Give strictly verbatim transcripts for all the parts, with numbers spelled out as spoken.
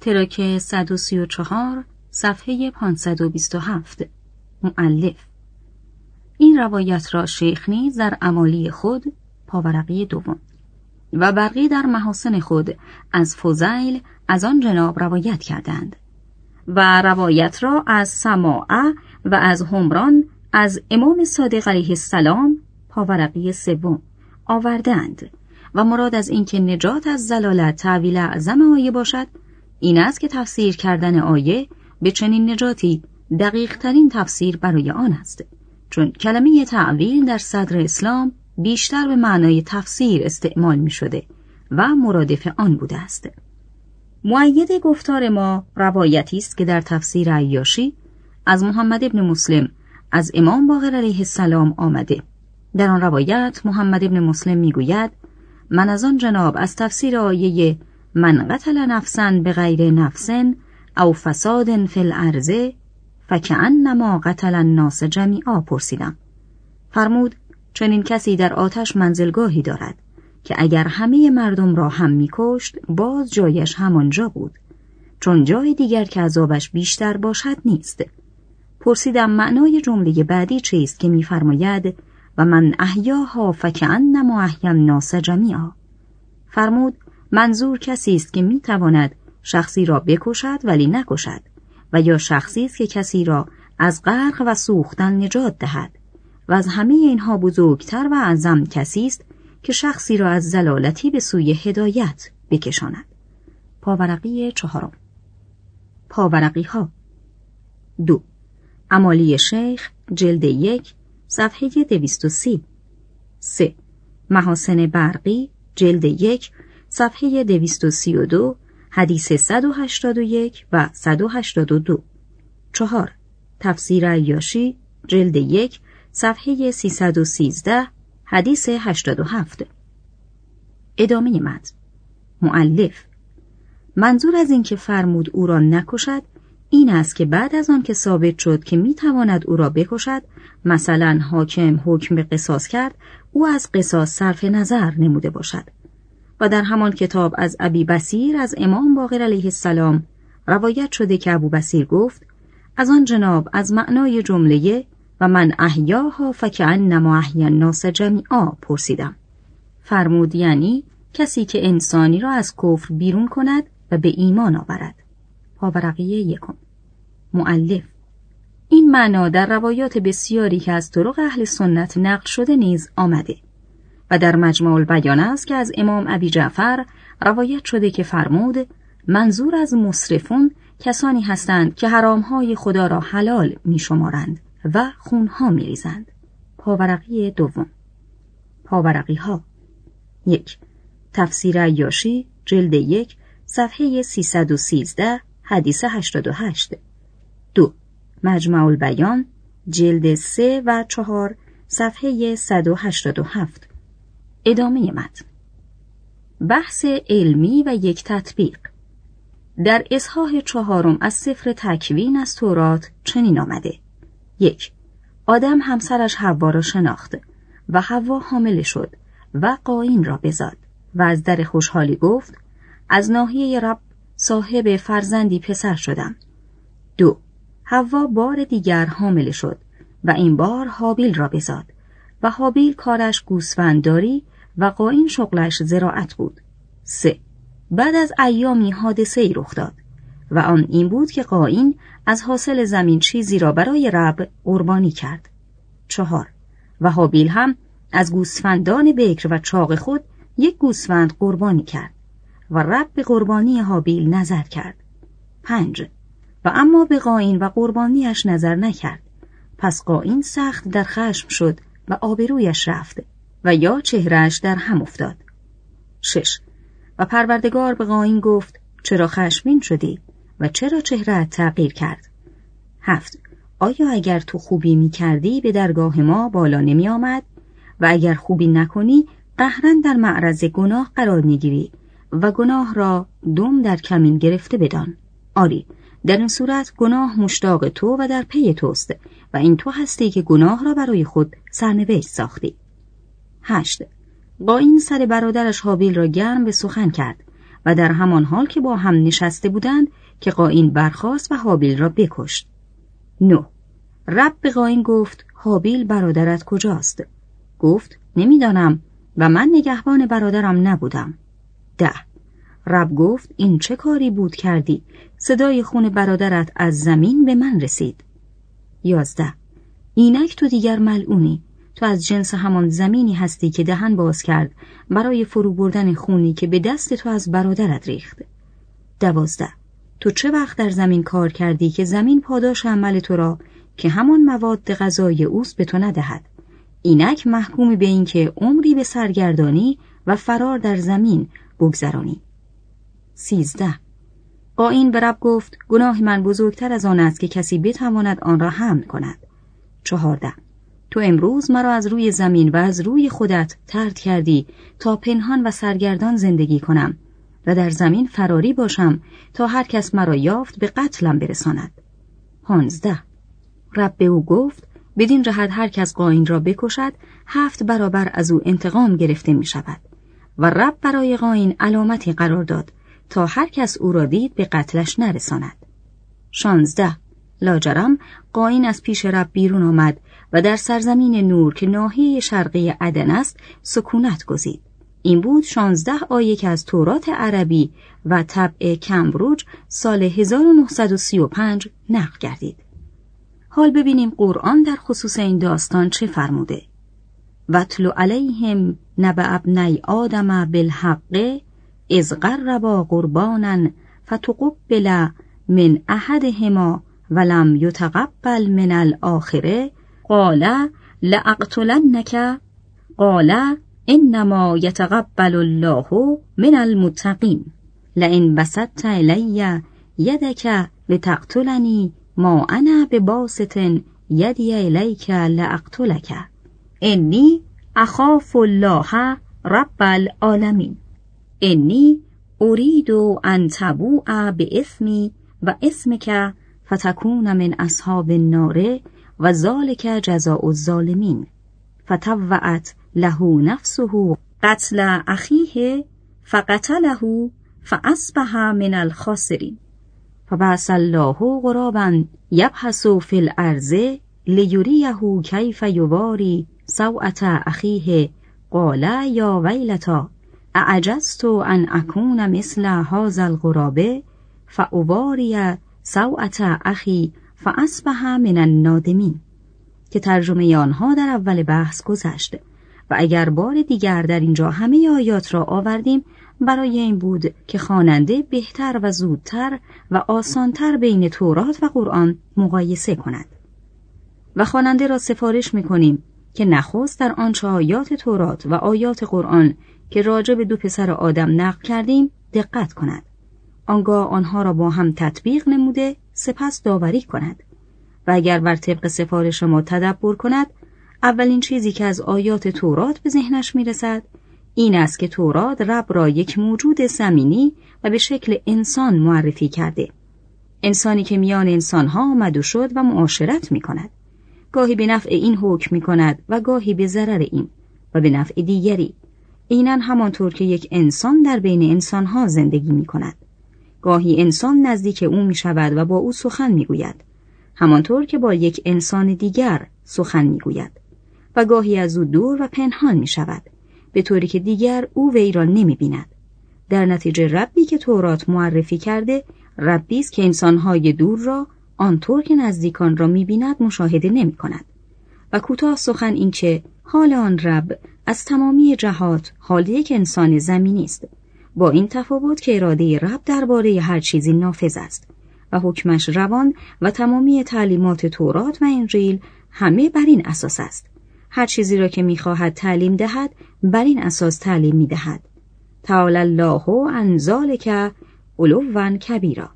تراک صد و سی و چهار صفحه پانصد و بیست و هفت. مؤلف: این روایت را شیخ نیز در امالی خود پاورقی دوم و برقی در محاسن خود از فضیل از آن جناب روایت کردند و روایت را از سماعه و از همران از امام صادق علیه السلام پاورقی سوم آوردند و مراد از این که نجات از ضلالت تعویل اعظم آیه باشد این است که تفسیر کردن آیه به چنین نجاتی دقیق ترین تفسیر برای آن است، چون کلمه تعویل در صدر اسلام بیشتر به معنای تفسیر استعمال می شده و مرادف آن بوده است. مؤید گفتار ما روایتی است که در تفسیر عیاشی از محمد ابن مسلم از امام باقر علیه السلام آمده. در آن روایت محمد ابن مسلم می گوید: من از آن جناب از تفسیر آیه من قتل نفسا بغیر نفس او فساد فی الارض فکأنما قتل الناس جمیعا پرسیدم. فرمود: چنین کسی در آتش منزلگاهی دارد که اگر همه مردم را هم می‌کشت باز جایش همانجا بود، چون جای دیگر که عذابش بیشتر باشد نیست. پرسیدم معنای جمله بعدی چیست که می‌فرماید و من احیاها فکأنما احیا الناس جمیعا؟ فرمود: منظور کسی است که می‌تواند شخصی را بکشد ولی نکشد، و یا شخصی است که کسی را از غرق و سوختن نجات دهد، و از همه اینها بزرگتر و اعظم کسی است که شخصی را از ضلالتی به سوی هدایت بکشاند. پاورقی چهارم. پاورقی ها دو. امالی شیخ جلد یک صفحه دویست و سی. سه. محاسن برقی جلد یک صفحه دویست و سی و دو حدیث صد و هشتاد و یک و صد و هشتاد و دو. چهار. تفسیر عیاشی جلد یک صفحه سیصد و سیزده حدیث هشتاد و هفت. ادامه متن. مؤلف: منظور از این که فرمود او را نکشد این است که بعد از آن که ثابت شد که میتواند او را بکشد، مثلا حاکم حکم به قصاص کرد، او از قصاص صرف نظر نموده باشد. و در همان کتاب از ابی بصیر از امام باقر علیه السلام روایت شده که ابو بصیر گفت: از آن جناب از معنای جمله و من احیاها فکأنما احیا الناس جمیعا پرسیدم. فرمود یعنی کسی که انسانی را از کفر بیرون کند و به ایمان آورد. پاورقی یکم. مؤلف: این معنا در روایات بسیاری که از طرق اهل سنت نقل شده نیز آمده و در مجمع البیان است که از امام ابی جعفر روایت شده که فرمود: منظور از مسرفون کسانی هستند که حرامهای خدا را حلال می شمارند و خونها می ریزند. پاورقی دوم. پاورقی ها یک. تفسیر عیاشی جلد یک صفحه سیصد و سیزده حدیث هشتاد و هشت. دو. مجمع البیان جلد سه و چهار صفحه صد و هشتاد و هفت. ادامه متن. بحث علمی و یک تطبیق. در اصحاح چهارم از سفر تکوین از تورات چنین آمده: یک. آدم همسرش حوا را شناخت و حوا حامل شد و قاین را بزاد و از در خوشحالی گفت: از ناحیه رب صاحب فرزندی پسر شدم. دو. حوا بار دیگر حامل شد و این بار حابیل را بزاد و حابیل کارش گوسفندداری و قاین شغلش زراعت بود. سه. بعد از ایامی حادثه‌ای رخ داد و آن این بود که قاین از حاصل زمین چیزی را برای رب قربانی کرد. چهار. و حابیل هم از گوسفندان بکر و چاق خود یک گوسفند قربانی کرد و رب به قربانی حابیل نظر کرد. پنج. و اما به قاین و قربانیش نظر نکرد، پس قاین سخت در خشم شد و آبرویش رفت و یا چهرهش در هم افتاد. شش. و پروردگار به قاین گفت: چرا خشمگین شدی و چرا چهره‌ات تغییر کرد؟ هفت. آیا اگر تو خوبی می کردی به درگاه ما بالا نمی آمد و اگر خوبی نکنی قهراً در معرض گناه قرار می گیری و گناه را دم در کمین گرفته بدان. آری، در این صورت گناه مشتاق تو و در پی توست و این تو هستی که گناه را برای خود سرنوشت ساختی. هشت. قاین سر برادرش حابیل را گرم به سخن کرد و در همان حال که با هم نشسته بودند که قاین برخاست و هابیل را بکشت. نه. رب به قاین گفت هابیل برادرت کجاست؟ گفت نمیدانم و من نگهبان برادرم نبودم. ده. رب گفت این چه کاری بود کردی؟ صدای خون برادرت از زمین به من رسید. یازده. اینک تو دیگر ملعونی، تو از جنس همان زمینی هستی که دهن باز کرد برای فرو بردن خونی که به دست تو از برادرت ریخت. دوازده. تو چه وقت در زمین کار کردی که زمین پاداش عمل تو را که همان مواد غذایی اوست به تو ندهد؟ اینک محکومی به این که عمری به سرگردانی و فرار در زمین بگذرانی. سیزده. قاین به رب گفت گناه من بزرگتر از آن است که کسی بتواند آن را حمل کند. چهارده. تو امروز مرا از روی زمین و از روی خودت طرد کردی تا پنهان و سرگردان زندگی کنم و در زمین فراری باشم تا هر کس مرا یافت به قتلم برساند. پانزده. رب به او گفت بدین جهت هر کس قاین را بکشد هفت برابر از او انتقام گرفته می شود. و رب برای قاین علامتی قرار داد تا هر کس او را دید به قتلش نرساند. شانزده. لاجرم قاین از پیش رب بیرون آمد و در سرزمین نور که ناحیه شرقی عدن است سکونت گزید. این بود شانزده آیه که از تورات عربی و طبع کمبروج سال هزار و نهصد و سی و پنج نقل گردید. حال ببینیم قرآن در خصوص این داستان چه فرموده. وَاتْلُ عَلَیْهِمْ نَبَأَ ابْنَیْ آدَمَ بِالْحَقِّ اذ قربا قربانا فتقبل من احدهما ولم يتقبل من الاخر قال لأقتلنك قال انما يتقبل الله من المتقين لئن بسطت الي يدك لتقتلني ما انا بباسط يدي اليك لأقتلك اني اخاف الله رب العالمين انی اريد ان تبوء باسمی و اسمک فتکون من اصحاب النار و ذلک جزاء الظالمین. فتوعت له نفسه قتل اخیه فقتله فاصبح من الخاسرین. فبعث الله غرابا یبحث فی الارض لیریه کیف یواری سوءة اخیه قال یا ویلتا اعجزت ان اکون مثل هذا الغراب فاواری سوءة اخی فاصبح من النادمین، که ترجمه آنها در اول بحث گذشت و اگر بار دیگر در اینجا همه آیات را آوردیم برای این بود که خواننده بهتر و زودتر و آسانتر بین تورات و قرآن مقایسه کند. و خواننده را سفارش می‌کنیم که نخست در آنچه آیات تورات و آیات قرآن که راجع به دو پسر آدم نقل کردیم دقت کند. آنگاه آنها را با هم تطبیق نموده سپس داوری کند و اگر بر طبق سفارش ما تدبر کند اولین چیزی که از آیات تورات به ذهنش میرسد این است که تورات رب را یک موجود زمینی و به شکل انسان معرفی کرده، انسانی که میان انسانها آمد و شد و معاشرت میکند، گاهی به نفع این حکم میکند و گاهی به ضرر این و به نفع دیگری، اینن همانطور که یک انسان در بین انسانها زندگی میکند. گاهی انسان نزدیک او میشود و با او سخن میگوید، همانطور که با یک انسان دیگر سخن میگوید، و گاهی از او دور و پنهان میشود، به طوری که دیگر او وی را نمیبیند. در نتیجه ربی که تورات معرفی کرده، ربی است که انسانهای دور را آنطور که نزدیکان را میبیند مشاهده نمیکند. و کوتاه سخن این که حال آن رب از تمامی جهات حال یک انسان زمینی است، با این تفاوت که اراده رب درباره هر چیزی نافذ است و حکمش روان و تمامی تعلیمات تورات و انجیل همه بر این اساس است. هر چیزی را که می‌خواهد تعلیم دهد بر این اساس تعلیم می‌دهد. تعالی الله عن ذلک علوا کبیرا.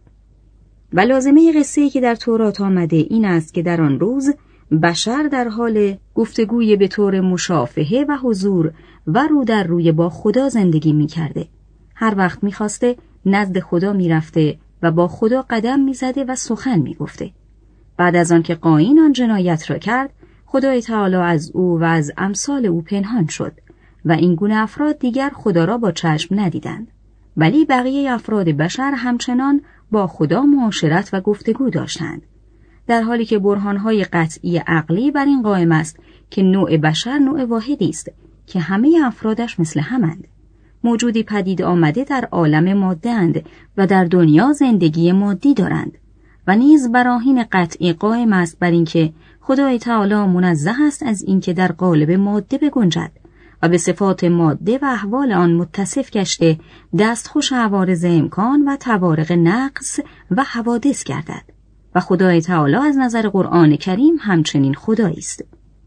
و لازمه قصه‌ای که در تورات آمده این است که در آن روز بشر در حال گفتگوی به طور مشافهه و حضور و رو در روی با خدا زندگی می‌کرده. هر وقت می‌خواسته نزد خدا می‌رفته و با خدا قدم می‌زده و سخن می‌گفته. بعد از آن که قاین آن جنایت را کرد، خدای تعالی از او و از امثال او پنهان شد و این گونه افراد دیگر خدا را با چشم ندیدند. ولی بقیه افراد بشر همچنان با خدا معاشرت و گفتگو داشتند، در حالی که برهانهای قطعی عقلی بر این قائم است که نوع بشر نوع واحدی است که همه افرادش مثل همند، موجودی پدید آمده در عالم ماده اند و در دنیا زندگی مادی دارند و نیز براهین قطعی قائم است بر اینکه خدای تعالی منزه است از اینکه در قالب ماده بگنجد و به صفات ماده و احوال آن متصف گشته دستخوش عوارض امکان و توارق نقص و حوادث گردد و خدای تعالی از نظر قرآن کریم همچنین خدایی است.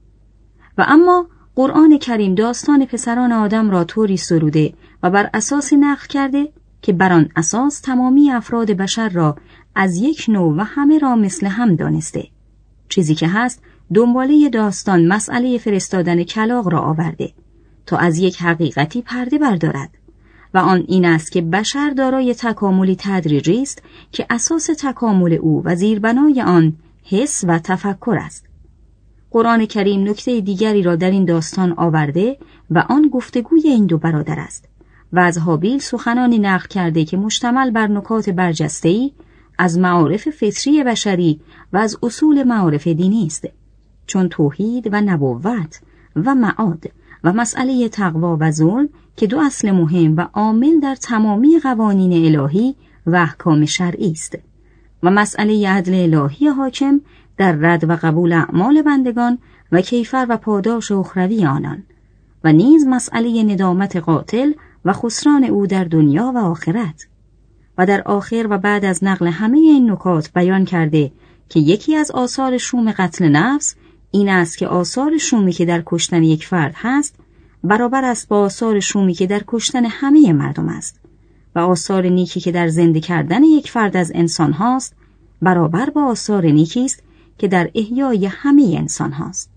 و اما قرآن کریم داستان پسران آدم را طوری سروده و بر اساسی نقل کرده که بر آن اساس تمامی افراد بشر را از یک نوع و همه را مثل هم دانسته. چیزی که هست دنباله داستان مسئله فرستادن کلاغ را آورده تا از یک حقیقتی پرده بردارد و آن این است که بشر دارای تکاملی تدریجی است که اساس تکامل او و زیربنای آن حس و تفکر است. قرآن کریم نکته دیگری را در این داستان آورده و آن گفتگوی این دو برادر است و از هابیل سخنانی نقل کرده که مشتمل بر نکات برجسته‌ای از معارف فطری بشری و از اصول معارف دینی است، چون توحید و نبوت و معاد و مسئله تقوا و ظلم که دو اصل مهم و عامل در تمامی قوانین الهی و احکام شرعی است و مسئله عدل الهی حاکم در رد و قبول اعمال بندگان و کیفر و پاداش اخروی آنان و نیز مسئله ندامت قاتل و خسران او در دنیا و آخرت. و در آخر و بعد از نقل همه این نکات بیان کرده که یکی از آثار شوم قتل نفس این است که آثار شومی که در کشتن یک فرد هست برابر است با آثار شومی که در کشتن همه مردم است و آثار نیکی که در زنده کردن یک فرد از انسان هاست برابر با آثار نیکی است که در احیای همه انسان هاست.